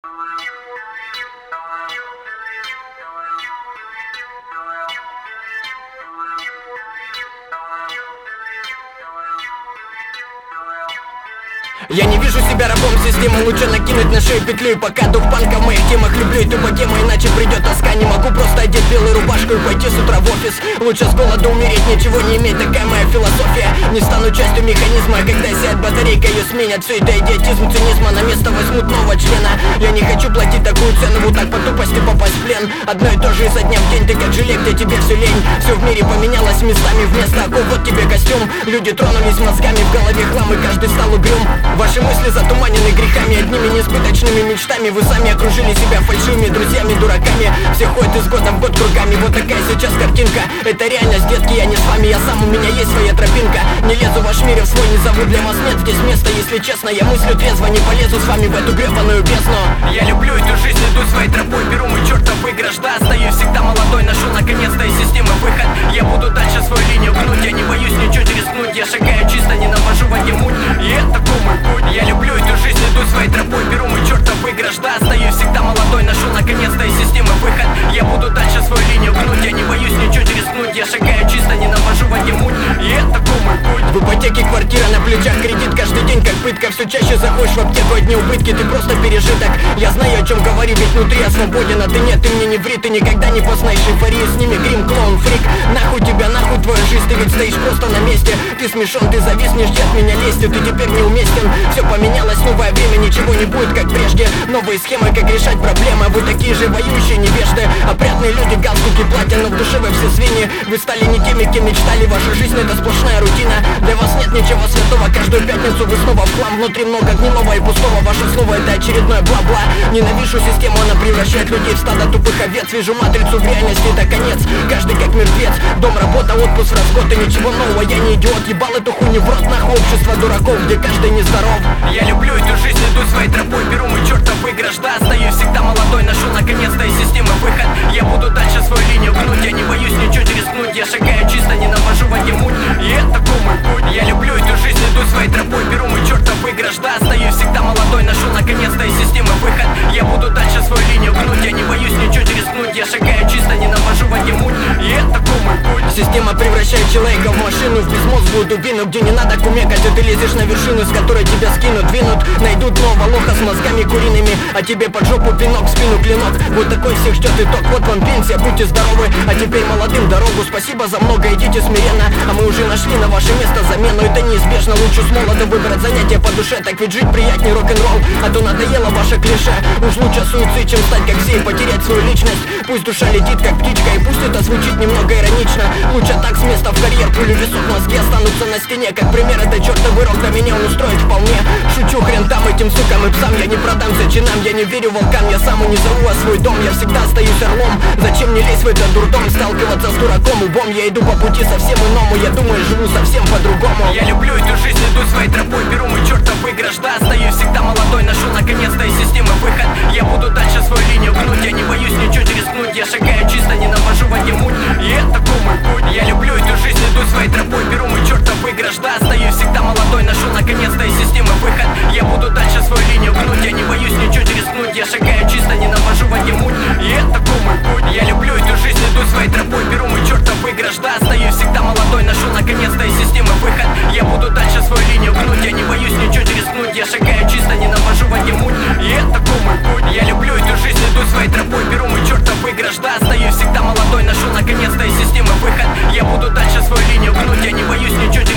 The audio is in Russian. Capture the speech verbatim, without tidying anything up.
Я не вижу себя рабом системы, лучше накинуть на шею петлю. И пока дух панка в моих темах, люблю эту богему, иначе придет тоска. Не могу просто одеть белую рубашку и пойти с утра в офис. Лучше с голода умереть, ничего не иметь, такая моя философия. Не стану частью механизма, а когда сядет батарейка, ее сменят. Все это идиотизм цинизма, на место возьмут нового члена. Я не хочу платить такую цену, вот так по тупости попасть в плен. Одно и то же изо дня в день, ты как желе, где тебе все лень. Все в мире поменялось местами, вместо оков вот тебе костюм. Люди тронулись мозгами, в голове хлам и каждый стал угрюм. Ваши мысли затуманены грехами, одними несбыточными мечтами. Вы сами окружили себя фальшивыми друзьями, дураками. Все ходят из года в год кругами, вот такая сейчас картинка. Это реальность, детки, я не с вами, я сам, у меня есть своя тропинка. Не лезу в ваш мир, в свой не зову, для вас нет здесь места. Если честно, я мыслю трезво, не полезу с вами в эту гребаную бездну. Я люблю эту жизнь, иду своей тропой, беру мой чертов выигрыш. Да, остаюсь всегда молодой, нашел наконец-то из системы выход. Я буду дальше свою линию гнуть, я не боюсь ничего рискнуть. Я шагаю чисто, не навожу в один муть, и это такой мой путь. Я люблю эту жизнь, иду своей тропой, беру мой чертов выигрыш. Да, остаюсь всегда молодой, нашел наконец-то из системы выход. Я буду дальше свою линию гнуть, я не боюсь ничего рискнуть. Я шагаю чисто, не навожу в один муть, и это такой мой путь. В ипотеке квартира на плечах, кредит каждый день как пытка. Все чаще заходишь в аптеку, одни убытки, ты просто пережиток. Я знаю, о чем говорю, ведь внутри я свободен, а ты нет, ты мне не ври. Ты никогда не познаешь эйфорию, с ними грим, клоун, фрик. Нахуй тебя, нахуй твою жизнь, ты ведь стоишь просто на месте. Ты смешон, ты зависнешь, от меня лезть, ты теперь неуместен. Все поменялось, новое время, ничего не будет как прежде. Новые схемы, как решать проблемы. Вы такие же воюющие невежды. Опрятные люди, галстуки, платья, но в душе вы все свиньи. Вы стали не теми, кем мечтали, ваша жизнь это сплошная рутина. Для вас нет ничего святого, каждую пятницу вы снова в хлам. Внутри много гнилого и пустого, ваше слово это очередное бла-бла. Ненавижу систему, она превращает людей в стадо тупых овец. Вижу матрицу, в реальности это конец, каждый как мертвец. Дом, работа, отпуск, расход и ничего нового. Я не идиот, ебал эту хуйню в рот, нахуй общество дураков, где каждый нездоров. Я люблю эту жизнь, иду своей тропой, беру мой чертов выигрыш. Да, остаюсь всегда молодой, нашел наконец-то из системы выход. Я буду дальше свою линию гнуть, я не боюсь ничего рискнуть. Я шагаю чисто, не навожу в один муть, и это такой мой путь. Я люблю эту жизнь, иду своей тропой, беру мой чертов выигрыш. Да, остаюсь всегда молодой, нашел наконец-то из системы выход. Я буду дальше свою линию гнуть, я не боюсь ничего рискнуть. Я шагаю чисто, не навожу в один муть, и это такой мой путь. Система превращает человека в машину, в безмозглую дубину, где не надо кумекать, и ты лезешь на вершину, с которой тебя скинут, двинут. Найдут нового лоха с мозгами куриными, а тебе под жопу пинок, в спину клинок. Вот такой всех ждет итог, вот вам пенсия, будьте здоровы. А теперь молодым дорогу, спасибо за много, идите смиренно. А мы уже нашли на ваше место замену, это неизбежно. Лучше с молоду выбрать занятие по душе, так ведь жить приятнее рок-н-ролл. А то надоело ваше клише, уж лучше суицид, чем стать как все и потерять свою личность. Пусть душа летит как птичка, и пусть это звучит немного иронично. Лучше так с места в карьер, пулю весов, мозги останутся на стене. Как пример, это чертовый рок, да меня он устроит вполне. Шучу, хрен там этим сукам и псам, я не продамся чинам. Я не верю волкам, я сам не зову а свой дом. Я всегда остаюсь орлом, зачем мне лезть в этот дурдом? Сталкиваться с дураком убом, я иду по пути совсем иному. Я думаю, живу совсем по-другому. Я люблю эту жизнь, иду своей тропой, беру мой чертов выигрыш. Да, остаюсь всегда молодой, нашел наконец-то из системы выход. Я буду дальше свою линию гнуть, я не боюсь ничего рискнуть. Я шагаю чисто, не навожу в один муть, и это такой мой путь. Я люблю эту жизнь, иду своей тропой, беру мой чертов выигрыш. Да, остаюсь всегда молодой, нашел наконец-то из системы выход. Я буду дальше свою линию гнуть, я не боюсь ничего рискнуть. Я шагаю чисто, не навожу в один муть, и это такой мой путь. Я люблю эту жизнь, иду своей тропой, беру мой чертов выигрыш. Да, остаюсь всегда молодой, нашел наконец-то из системы выход. Я буду дальше свою линию гнуть, я не боюсь ничего рискнуть. Я шагаю чисто, не навожу в один муть, и это такой мой путь. Я люблю эту жизнь, иду своей тропой, беру мой чертов выигрыш. Да, остаюсь всегда молодой, нашел наконец-то из системы выход. Я буду дальше свою линию гнуть, я не боюсь ничего рискнуть. Я шагаю чисто, не навожу в один муть, и это такой мой путь. Я люблю эту жизнь, иду своей тропой, беру мой чертов выигрыш. Да, остаюсь всегда молодой, нашел наконец-то из системы выход. Я буду дальше свою линию гнуть, я не боюсь ничего